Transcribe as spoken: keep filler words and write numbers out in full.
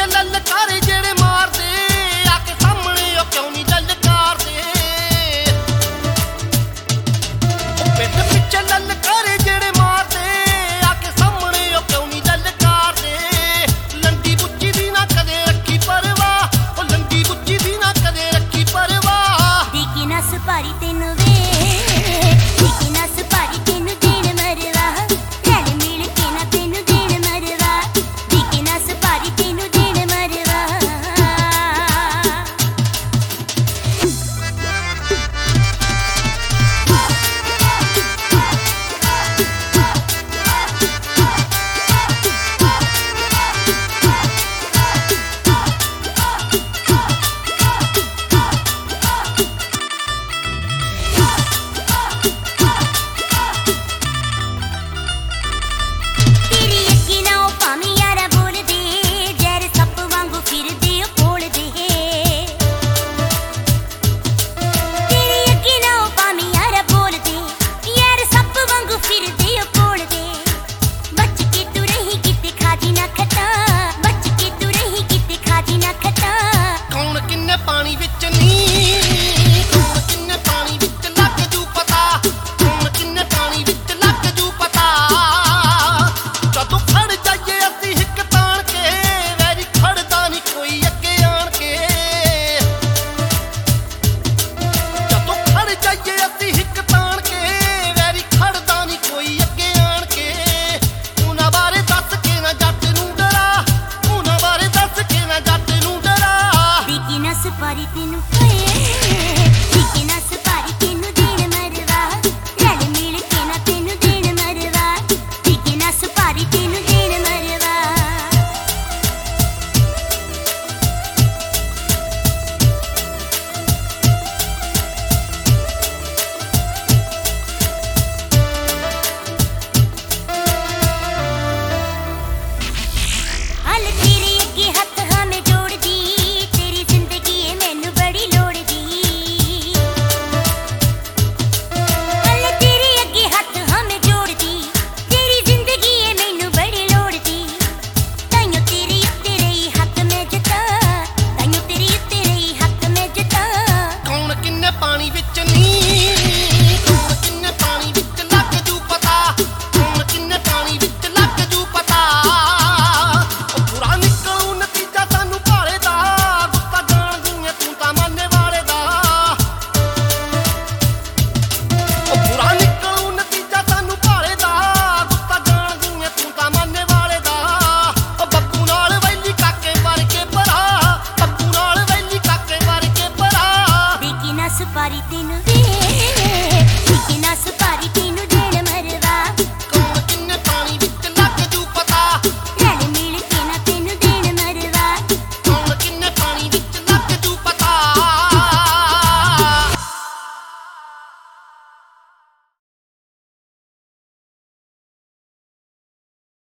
ਲਲਕਾਰੇ ਜਿਹੜੇ ਮਾਰਦੇ ਆ ਕੇ ਸਾਹਮਣੇ ਉਹ ਕਿਉਂ ਨਹੀਂ ਲਲਕਾਰਦੇ। ਉਹ ਪਿੱਠ ਪਿੱਛੇ ਲਲਕਾਰੇ ਜਿਹੜੇ ਮਾਰਦੇ ਆ ਕੇ ਸਾਹਮਣੇ ਉਹ ਕਿਉਂ ਨਹੀਂ ਲਲਕਾਰਦੇ। ਲੰਡੀ ਬੁੱਚੀ ਦੀ ਨਾ ਕਦੇ ਰੱਖੀ ਪਰਵਾਹ, ਉਹ ਲੰਡੀ ਬੁੱਚੀ ਦੀ ਨਾ ਕਦੇ ਰੱਖੀ ਪਰਵਾਹ। ਦੇਖੀ ਨਾ ਸੁਪਾਰੀ ਤੈਨੂੰ ਵੇ, ਦੇਖੀ ਨਾ ਸੁਪਾਰੀ ਤੈਨੂੰ ਦੇਣ ਮਰਵਾ, ਰਲ ਮਿਲ ਕੇ ਨਾ ਤੈਨੂੰ ਦੇਣ ਮਰਵਾ, ਦੇਖੀ ਨਾ ਸੁਪਾਰੀ ਤੈਨੂੰ ਦੇਣ ਮਰਵਾ। ਪਾਣੀ ਵਿੱਚ ਨੀ ਕੌਣ ਕਿੰਨੇ ਪਾਣੀ ਵਿੱਚ ਲੱਗ ਜੂ ਪਤਾ, ਕੌਣ ਕਿੰਨੇ ਪਾਣੀ ਵਿੱਚ ਲੱਗ ਜੂ ਪਤਾ। ਜਦੋਂ ਖੜ ਜਾਈਏ ਅਸੀਂ ਹਿੱਕ ਤਾਣ ਕੇ, ਵੈਰੀ ਖੜਦਾ ਨੀ ਕੋਈ ਅੱਗੇ ਆਣ ਕੇ। ਜਦੋਂ ਖੜ ਜਾਈਏ ਅਸੀਂ ਹਿੱਕ ਤਾਣ ਕੇ, ਵੈਰੀ ਖੜਦਾ ਨੀ ਕੋਈ ਅੱਗੇ ਆਣ ਕੇ। ਉਹਨਾਂ ਬਾਰੇ ਦੱਸ ਕੇ ਨਾ ਜੱਟ ਨੂੰ ਡਰਾ, ਉਹਨਾਂ ਬਾਰੇ ਦੱਸ ਕੇ ਨਾ ਜੱਟ ਨੂੰ ਡਰਾ। ਦੇਖੀ ਨਾ ਸੁਪਾਰੀ ਤੈਨੂੰ ਦੇਖੀ ਨਾ ਸੁਪਾਰੀ ਤੈਨੂੰ ਦੇਣ ਮਰਵਾ, ਰਲ ਮਿਲ ਕੇ ਨਾ ਤੈਨੂੰ ਦੇਣ ਮਰਵਾ, ਦੇਖੀ ਨਾ ਸੁਪਾਰੀ ਤੈਨੂੰ ਦੇਣ ਮਰਵਾ। ਹਲ ਤੇਰੇ ਅੱਗੇ ਹੱਥ ਹਾਂ ਮੈਂ ਜੋੜਦੀ, ਤੇਰੀ ਜ਼ਿੰਦਗੀ ਏ ਮੈਨੂੰ ਬੜੀ ਲੋੜਦੀ। ਹਲ ਤੇਰੇ ਅੱਗੇ ਹੱਥ ਹਾਂ ਮੈਂ ਜੋੜਦੀ, ਤੇਰੀ ਜ਼ਿੰਦਗੀ ਏ ਮੈਨੂੰ ਬੜੀ ਲੋੜਦੀ। ਤਾਈਓ ਤੇਰੇ ਉੱਤੇ ਰਹੀ ਹੱਕ ਮੈਂ ਜਤਾ, ਤਾਈਓ ਤੇਰੇ ਉੱਤੇ ਰਹੀ ਹੱਕ ਮੈਂ ਜਤਾ। ਕੌਣ ਕਿੰਨੇ ਪਾਣੀ ਵਿੱਚ ਨੀ ਕੌਣ ਕਿੰਨੇ ਪਾਣੀ ਵਿੱਚ ਲੱਗ ਜੂ ਪਤਾ, ਕੌਣ ਕਿੰਨੇ ਪਾਣੀ ਵਿੱਚ ਲੱਗ ਜੂ ਪਤਾ। ਉਹ ਬੁਰਾ ਨਿਕਲੂ ਨਤੀਜਾ ਸਾਨੂੰ ਭਾਲੇ ਦਾ, ਗੁੱਸਾ ਜਾਣਦੀ ਏ ਤੂੰ ਤਾਂ ਮਾਨੇ ਵਾਲੇ ਦਾ। ਉਹ ਬੁਰਾ ਨਿਕਲੂ ਨਤੀਜਾ ਸਾਨੂੰ ਭਾਲੇ ਦਾ, ਗੁੱਸਾ ਜਾਣਦੀ ਏ ਤੂੰ ਤਾਂ ਮਾਨੇ ਵਾਲੇ ਦਾ। ਉਹ ਬੱਬੂ ਨਾਲ ਵੈਲੀ ਕਾਕੇ ਵਰਗੇ ਭਰਾ, ਬੱਬੂ ਨਾਲ ਵੈਲੀ ਕਾਕੇ ਵਰਗੇ ਭਰਾ। ਦੇਖੀ ਨਾ ਸੁਪਾਰੀ ਤੈਨੂੰ ਵੇ, ਦੇਖੀ ਨਾ ਸੁਪਾਰੀ